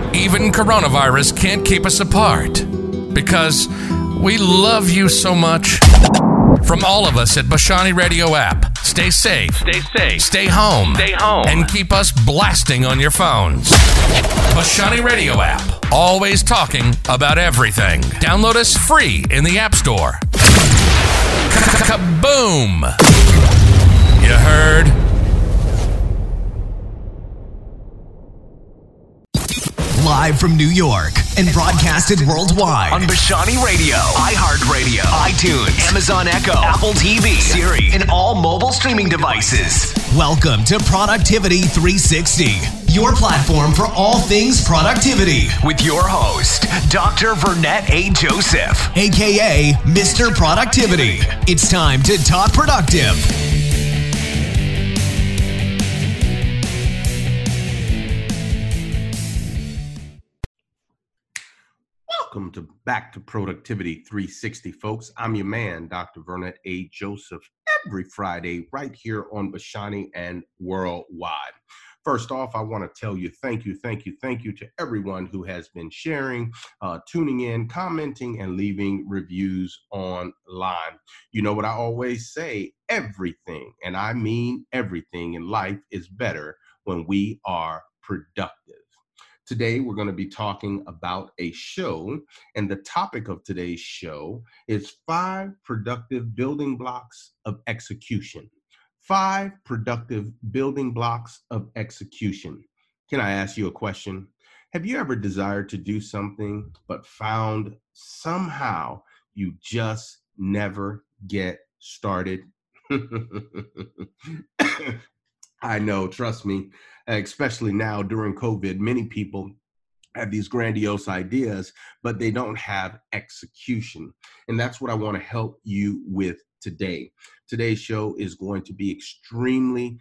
Even coronavirus can't keep us apart because we love you so much. From all of us at Bashani Radio app, stay safe, stay home, and keep us blasting on your phones. Bashani Radio app, always talking about everything. Download us free in the App Store. Kaboom! You heard? Live from New York and broadcasted worldwide on Bashani Radio, iHeartRadio, iTunes, Amazon Echo, Apple TV, Siri, and all mobile streaming devices. Welcome to Productivity 360, your platform for all things productivity. With your host, Dr. Vernette A. Joseph, aka Mr. Productivity. It's time to talk productive. Welcome back to Productivity 360, folks. I'm your man, Dr. Vernette A. Joseph, every Friday right here on Bashani and worldwide. First off, I want to tell you thank you to everyone who has been sharing, tuning in, commenting, and leaving reviews online. You know what I always say, everything, and I mean everything in life is better when we are productive. Today, we're going to be talking about a show, and the topic of today's show is 5 productive building blocks of execution. 5 productive building blocks of execution. Can I ask you a question? Have you ever desired to do something, but found somehow you just never get started? I know, trust me, especially now during COVID, many people have these grandiose ideas, but they don't have execution. And that's what I want to help you with today. Today's show is going to be extremely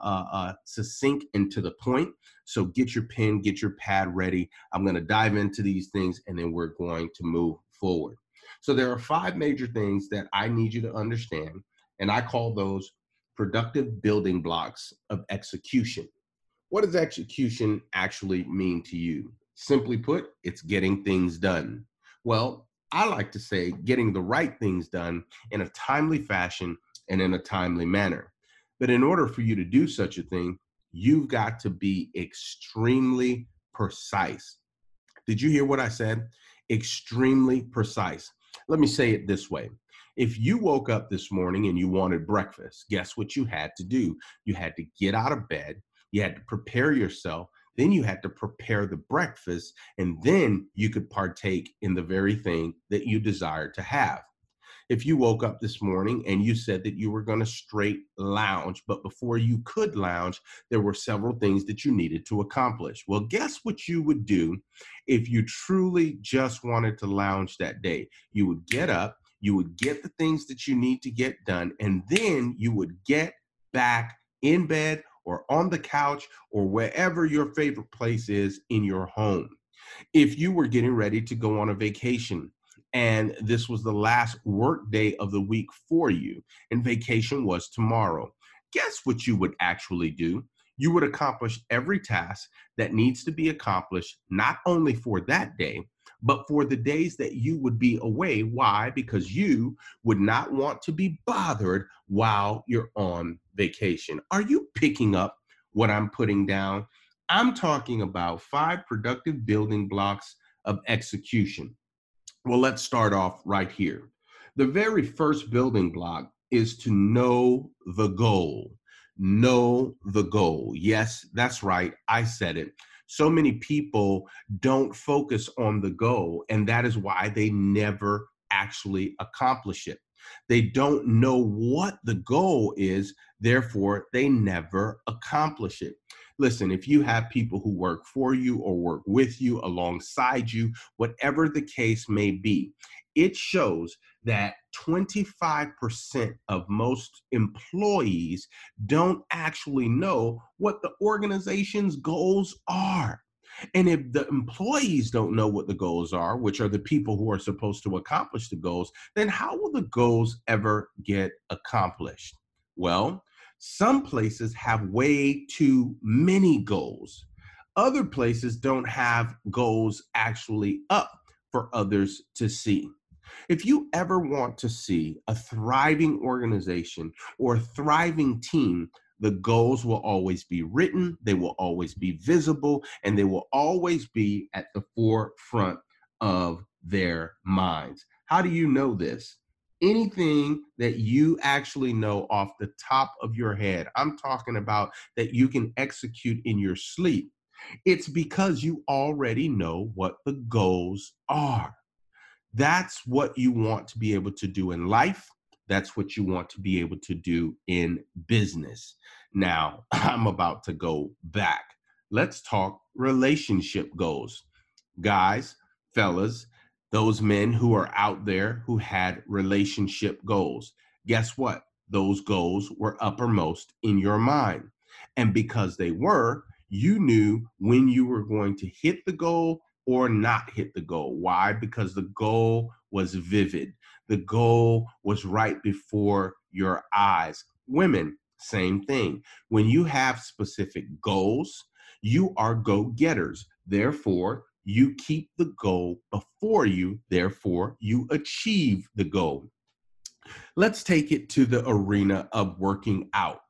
succinct and to the point. So get your pen, get your pad ready. I'm going to dive into these things, and then we're going to move forward. So there are 5 major things that I need you to understand, and I call those productive building blocks of execution. What does execution actually mean to you? Simply put, it's getting things done. Well, I like to say getting the right things done in a timely fashion and in a timely manner. But in order for you to do such a thing, you've got to be extremely precise. Did you hear what I said? Extremely precise. Let me say it this way. If you woke up this morning and you wanted breakfast, guess what you had to do? You had to get out of bed, you had to prepare yourself, then you had to prepare the breakfast, and then you could partake in the very thing that you desired to have. If you woke up this morning and you said that you were going to straight lounge, but before you could lounge, there were several things that you needed to accomplish. Well, guess what you would do if you truly just wanted to lounge that day? You would get up, you would get the things that you need to get done, and then you would get back in bed or on the couch or wherever your favorite place is in your home. If you were getting ready to go on a vacation and this was the last work day of the week for you and vacation was tomorrow, guess what you would actually do? You would accomplish every task that needs to be accomplished, not only for that day, but for the days that you would be away. Why? Because you would not want to be bothered while you're on vacation. Are you picking up what I'm putting down? I'm talking about 5 productive building blocks of execution. Well, let's start off right here. The very first building block is to know the goal. Know the goal. Yes, that's right. I said it. So many people don't focus on the goal, and that is why they never actually accomplish it. They don't know what the goal is, therefore they never accomplish it. Listen, if you have people who work for you or work with you, alongside you, whatever the case may be, it shows that 25% of most employees don't actually know what the organization's goals are. And if the employees don't know what the goals are, which are the people who are supposed to accomplish the goals, then how will the goals ever get accomplished? Well, some places have way too many goals. Other places don't have goals actually up for others to see. If you ever want to see a thriving organization or a thriving team, the goals will always be written, they will always be visible, and they will always be at the forefront of their minds. How do you know this? Anything that you actually know off the top of your head, I'm talking about that you can execute in your sleep, it's because you already know what the goals are. That's what you want to be able to do in life. That's what you want to be able to do in business. Now, I'm about to go back. Let's talk relationship goals. Guys, fellas, those men who are out there who had relationship goals, guess what? Those goals were uppermost in your mind. And because they were, you knew when you were going to hit the goal or not hit the goal. Why? Because the goal was vivid. The goal was right before your eyes. Women, same thing. When you have specific goals, you are go-getters. Therefore, you keep the goal before you. Therefore, you achieve the goal. Let's take it to the arena of working out.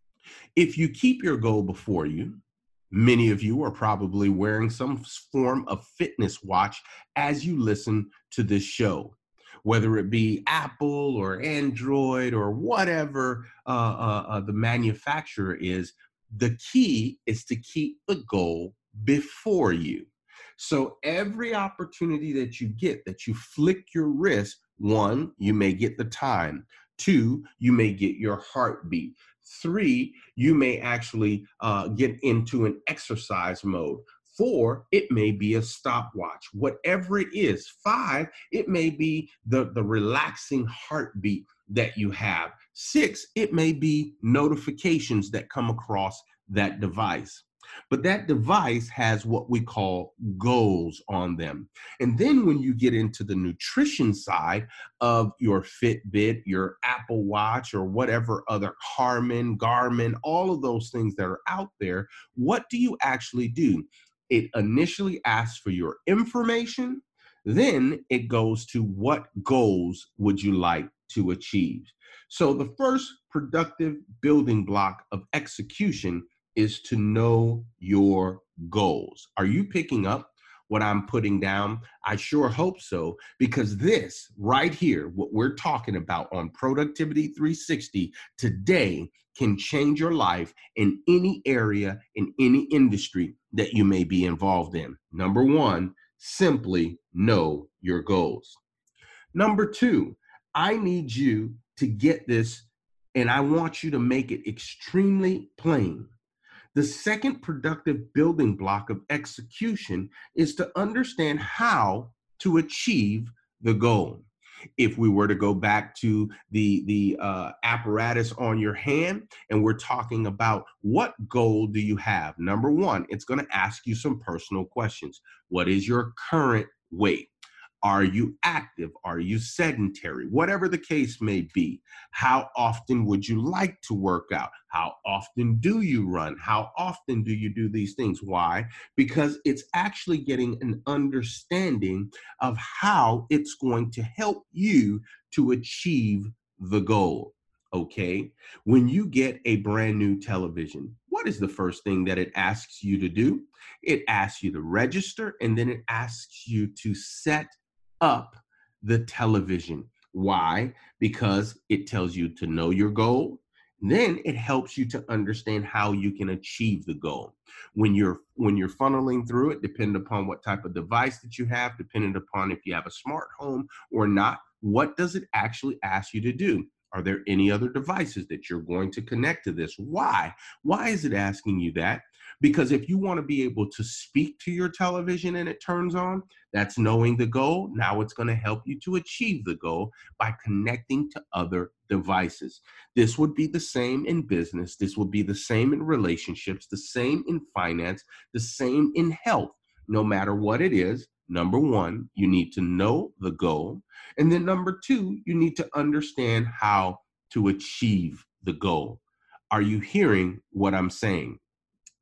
If you keep your goal before you, many of you are probably wearing some form of fitness watch as you listen to this show, whether it be Apple or Android or whatever the manufacturer is. The key is to keep the goal before you. So every opportunity that you get, that you flick your wrist, one, you may get the time. Two, you may get your heartbeat. Three, you may actually get into an exercise mode. Four, it may be a stopwatch. Whatever it is. Five, it may be the relaxing heartbeat that you have. Six, it may be notifications that come across that device. But that device has what we call goals on them. And then when you get into the nutrition side of your Fitbit, your Apple Watch, or whatever other Garmin, all of those things that are out there, what do you actually do? It initially asks for your information. Then it goes to what goals would you like to achieve? So the first productive building block of execution is to know your goals. Are you picking up what I'm putting down? I sure hope so, because this right here, what we're talking about on Productivity 360 today, can change your life in any area, in any industry that you may be involved in. Number one, simply know your goals. Number two, I need you to get this, and I want you to make it extremely plain. The second productive building block of execution is to understand how to achieve the goal. If we were to go back to the apparatus on your hand, and we're talking about what goal do you have? Number one, it's going to ask you some personal questions. What is your current weight? Are you active? Are you sedentary? Whatever the case may be. How often would you like to work out? How often do you run? How often do you do these things? Why? Because it's actually getting an understanding of how it's going to help you to achieve the goal. Okay? When you get a brand new television, what is the first thing that it asks you to do? It asks you to register, and then it asks you to set up the television. Why? Because it tells you to know your goal. Then it helps you to understand how you can achieve the goal. When you're funneling through it, depending upon what type of device that you have, depending upon if you have a smart home or not, what does it actually ask you to do? Are there any other devices that you're going to connect to this? Why? Why is it asking you that? Because if you want to be able to speak to your television and it turns on, that's knowing the goal. Now it's going to help you to achieve the goal by connecting to other devices. This would be the same in business. This would be the same in relationships, the same in finance, the same in health. No matter what it is, number one, you need to know the goal. And then number two, you need to understand how to achieve the goal. Are you hearing what I'm saying?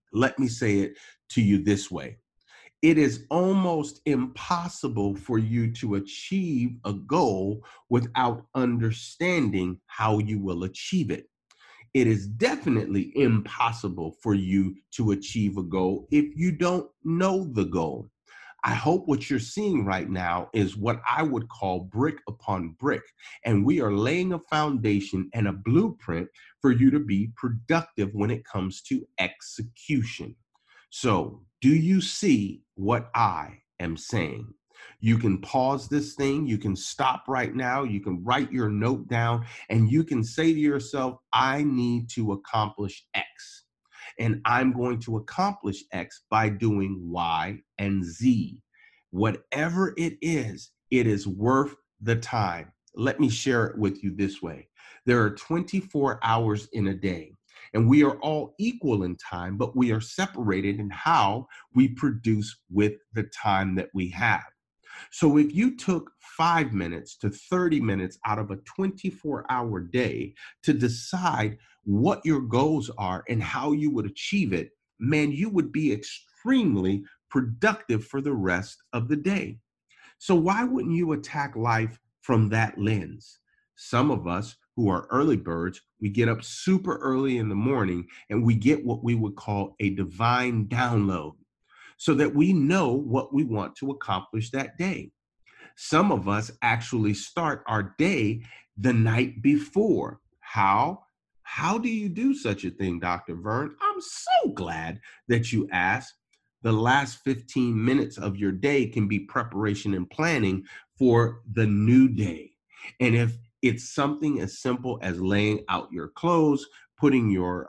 Let me say it to you this way. It is almost impossible for you to achieve a goal without understanding how you will achieve it. It is definitely impossible for you to achieve a goal if you don't know the goal. I hope what you're seeing right now is what I would call brick upon brick. And we are laying a foundation and a blueprint for you to be productive when it comes to execution. So, do you see what I am saying? You can pause this thing. You can stop right now. You can write your note down and you can say to yourself, I need to accomplish X. And I'm going to accomplish X by doing Y and Z. Whatever it is worth the time. Let me share it with you this way. There are 24 hours in a day, and we are all equal in time, but we are separated in how we produce with the time that we have. So if you took 5 minutes to 30 minutes out of a 24-hour day to decide what your goals are and how you would achieve it, man, you would be extremely productive for the rest of the day. So why wouldn't you attack life from that lens? Some of us who are early birds, we get up super early in the morning and we get what we would call a divine download, so that we know what we want to accomplish that day. Some of us actually start our day the night before. How? How do you do such a thing, Dr. Vern? I'm so glad that you asked. The last 15 minutes of your day can be preparation and planning for the new day. And if it's something as simple as laying out your clothes, putting your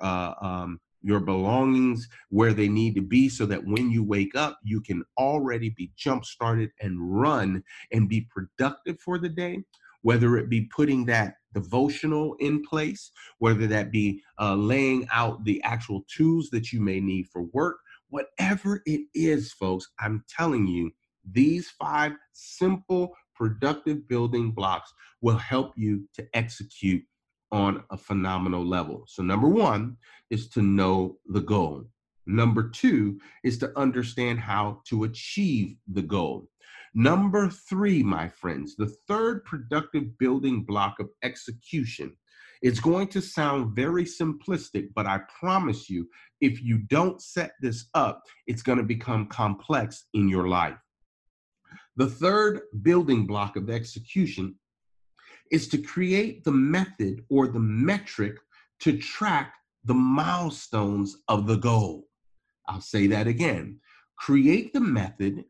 belongings where they need to be so that when you wake up, you can already be jump-started and run and be productive for the day, whether it be putting that devotional in place, whether that be laying out the actual tools that you may need for work, whatever it is, folks, I'm telling you, these 5 simple productive building blocks will help you to execute on a phenomenal level. So number 1 is to know the goal. Number 2 is to understand how to achieve the goal. Number 3, my friends, the third productive building block of execution. It's going to sound very simplistic, but I promise you, if you don't set this up, it's going to become complex in your life. The third building block of execution is to create the method or the metric to track the milestones of the goal. I'll say that again. Create the method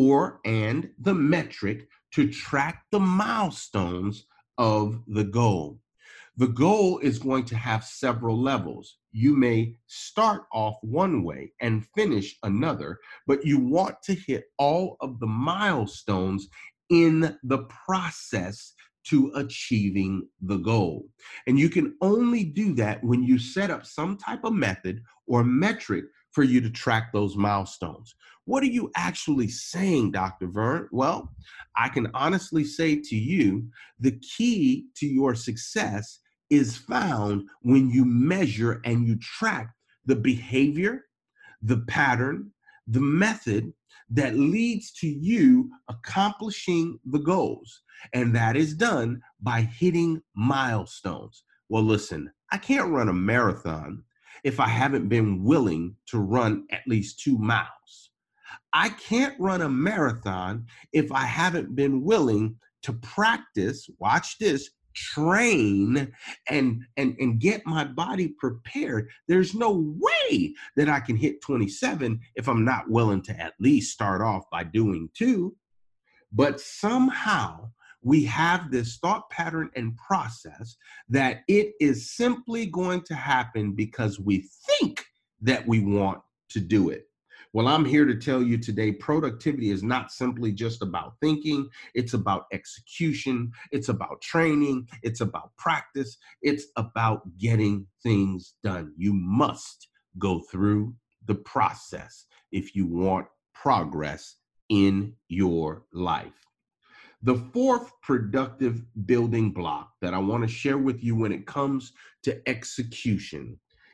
and the metric to track the milestones of the goal. The goal is going to have several levels. You may start off one way and finish another, but you want to hit all of the milestones in the process to achieving the goal. And you can only do that when you set up some type of method or metric for you to track those milestones. What are you actually saying, Dr. Vern? Well, I can honestly say to you, the key to your success is found when you measure and you track the behavior, the pattern, the method that leads to you accomplishing the goals. And that is done by hitting milestones. Well, listen, I can't run a marathon if I haven't been willing to run at least 2 miles. I can't run a marathon if I haven't been willing to practice, watch this, train and get my body prepared. There's no way that I can hit 27 if I'm not willing to at least start off by doing 2. But somehow we have this thought pattern and process that it is simply going to happen because we think that we want to do it. Well, I'm here to tell you today, productivity is not simply just about thinking. It's about execution. It's about training. It's about practice. It's about getting things done. You must go through the process if you want progress in your life. The fourth productive building block that I want to share with you when it comes to execution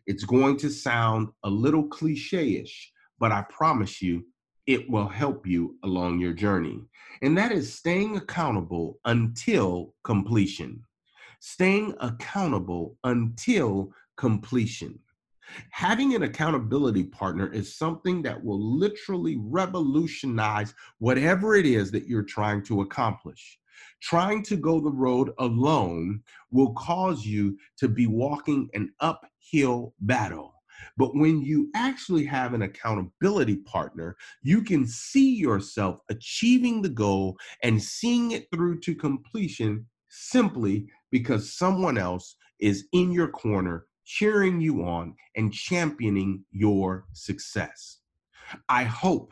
It's going to sound a little cliche-ish, but I promise you, it will help you along your journey. And that is staying accountable until completion. Staying accountable until completion. Having an accountability partner is something that will literally revolutionize whatever it is that you're trying to accomplish. Trying to go the road alone will cause you to be walking an uphill battle. But when you actually have an accountability partner, you can see yourself achieving the goal and seeing it through to completion simply because someone else is in your corner, cheering you on and championing your success. I hope,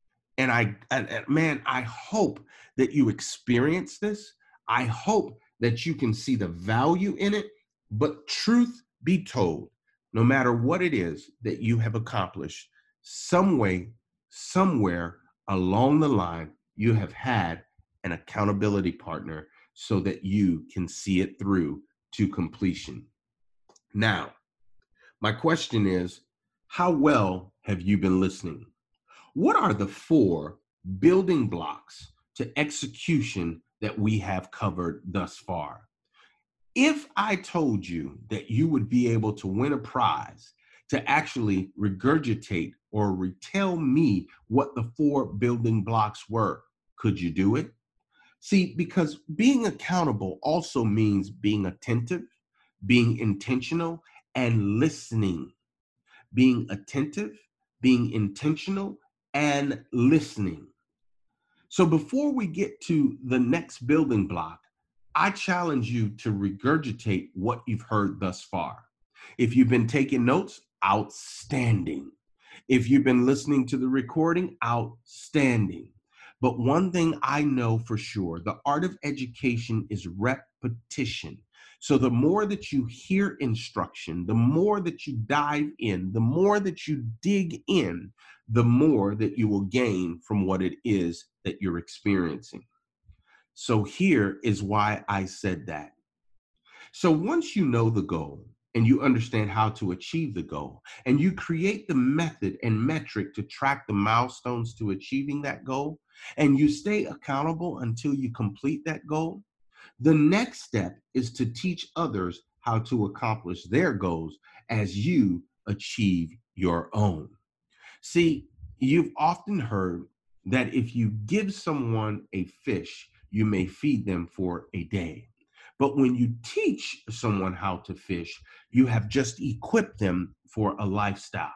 I hope that you experience this. I hope that you can see the value in it. But truth be told, no matter what it is that you have accomplished, some way, somewhere along the line, you have had an accountability partner so that you can see it through to completion. Now, my question is, how well have you been listening? What are the 4 building blocks to execution that we have covered thus far? If I told you that you would be able to win a prize to actually regurgitate or retell me what the 4 building blocks were, could you do it? See, because being accountable also means being attentive, being intentional, and listening. Being attentive, being intentional, and listening. So before we get to the next building block, I challenge you to regurgitate what you've heard thus far. If you've been taking notes, outstanding. If you've been listening to the recording, outstanding. But one thing I know for sure, the art of education is repetition. So the more that you hear instruction, the more that you dive in, the more that you dig in, the more that you will gain from what it is that you're experiencing. So here is why I said that. So once you know the goal and you understand how to achieve the goal, and you create the method and metric to track the milestones to achieving that goal, and you stay accountable until you complete that goal, the next step is to teach others how to accomplish their goals as you achieve your own. See, you've often heard that if you give someone a fish, you may feed them for a day. But when you teach someone how to fish, you have just equipped them for a lifestyle.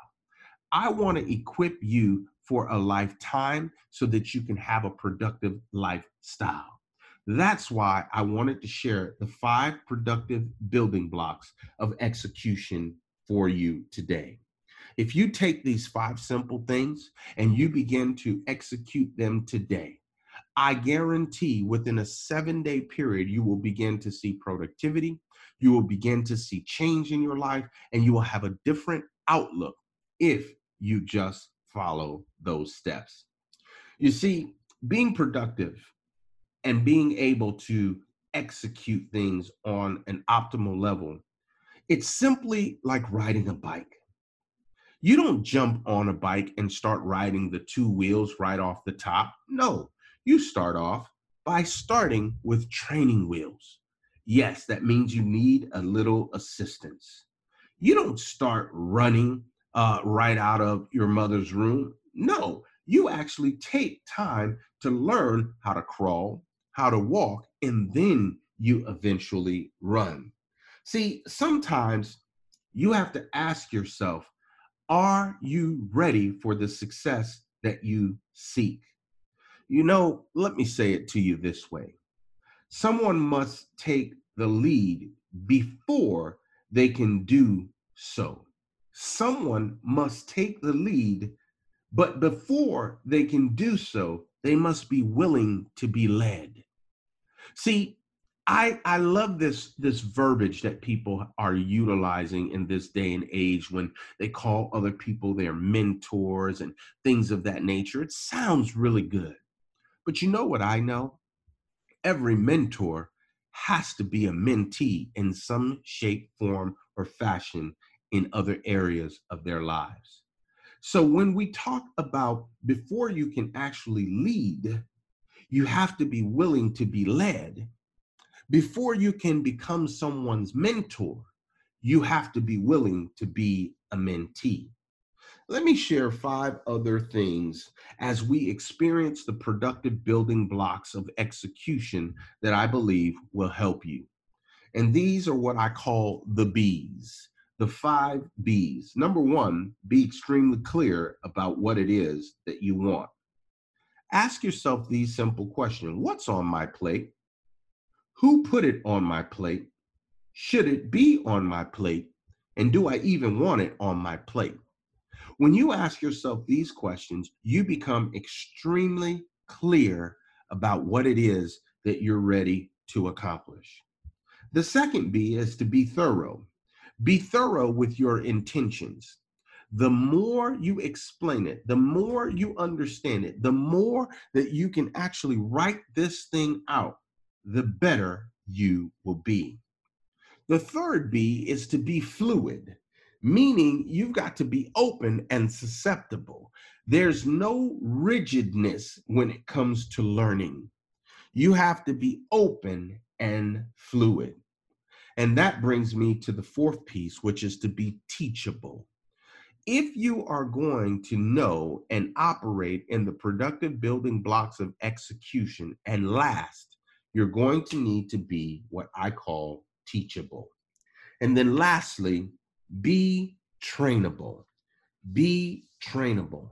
I want to equip you for a lifetime so that you can have a productive lifestyle. That's why I wanted to share the 5 productive building blocks of execution for you today. If you take these 5 simple things and you begin to execute them today, I guarantee within a 7-day period, you will begin to see productivity, you will begin to see change in your life, and you will have a different outlook if you just follow those steps. You see, being productive and being able to execute things on an optimal level, it's simply like riding a bike. You don't jump on a bike and start riding the 2 wheels right off the top. No, you start off by starting with training wheels. Yes, that means you need a little assistance. You don't start running right out of your mother's room. No, you actually take time to learn how to crawl, how to walk, and then you eventually run. See, sometimes you have to ask yourself, are you ready for the success that you seek? You know, let me say it to you this way. Someone must take the lead before they can do so. Someone must take the lead, but before they can do so, they must be willing to be led. See, I love this verbiage that people are utilizing in this day and age when they call other people their mentors and things of that nature. It sounds really good. But you know what I know? Every mentor has to be a mentee in some shape, form, or fashion in other areas of their lives. So when we talk about before you can actually lead, you have to be willing to be led. Before you can become someone's mentor, you have to be willing to be a mentee. Let me share 5 other things as we experience the productive building blocks of execution that I believe will help you. And these are what I call the B's, the 5 B's. Number 1, be extremely clear about what it is that you want. Ask yourself these simple questions. What's on my plate? Who put it on my plate? Should it be on my plate? And do I even want it on my plate? When you ask yourself these questions, you become extremely clear about what it is that you're ready to accomplish. The second B is to be thorough. Be thorough with your intentions. The more you explain it, the more you understand it, the more that you can actually write this thing out, the better you will be. The third B is to be fluid, meaning you've got to be open and susceptible. There's no rigidness when it comes to learning. You have to be open and fluid. And that brings me to the 4th piece, which is to be teachable. If you are going to know and operate in the productive building blocks of execution and last, you're going to need to be what I call teachable. And then lastly, be trainable. Be trainable.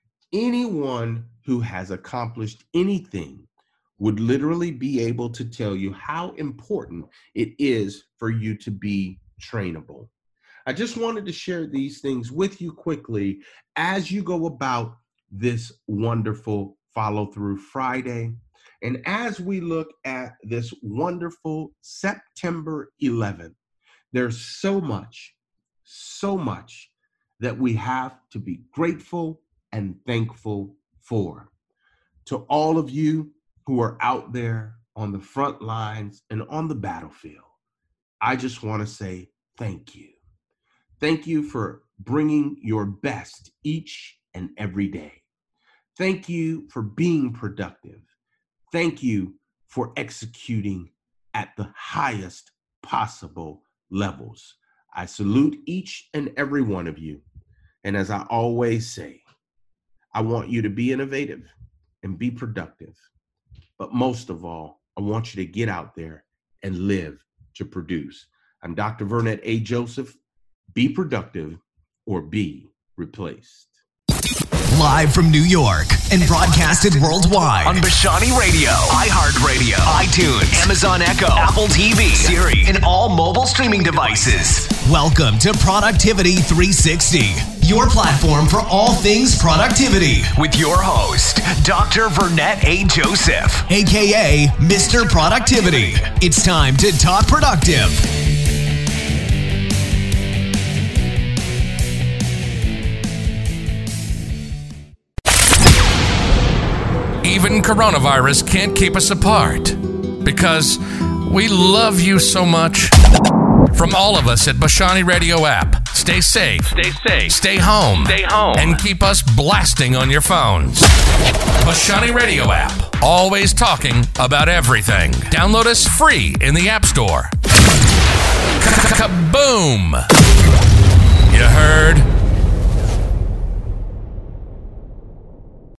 Anyone who has accomplished anything would literally be able to tell you how important it is for you to be trainable. I just wanted to share these things with you quickly as you go about this wonderful Follow-Through Friday. And as we look at this wonderful September 11th, there's so much that we have to be grateful and thankful for. To all of you who are out there on the front lines and on the battlefield, I just want to say thank you. Thank you for bringing your best each and every day. Thank you for being productive. Thank you for executing at the highest possible levels. I salute each and every one of you. And as I always say, I want you to be innovative and be productive. But most of all, I want you to get out there and live to produce. I'm Dr. Vernette A. Joseph. Be productive or be replaced. Live from New York and broadcasted worldwide on Bashani Radio, iHeartRadio, iTunes, Amazon Echo, Apple TV, Siri, and all mobile streaming devices. Welcome to Productivity 360, your platform for all things productivity. With your host, Dr. Vernette A. Joseph, aka Mr. Productivity. It's time to talk productive. Even coronavirus can't keep us apart because we love you so much. From all of us at Bashani Radio app, stay safe, stay home, and keep us blasting on your phones. Bashani Radio app, always talking about everything. Download us free in the App Store. Kaboom! You heard?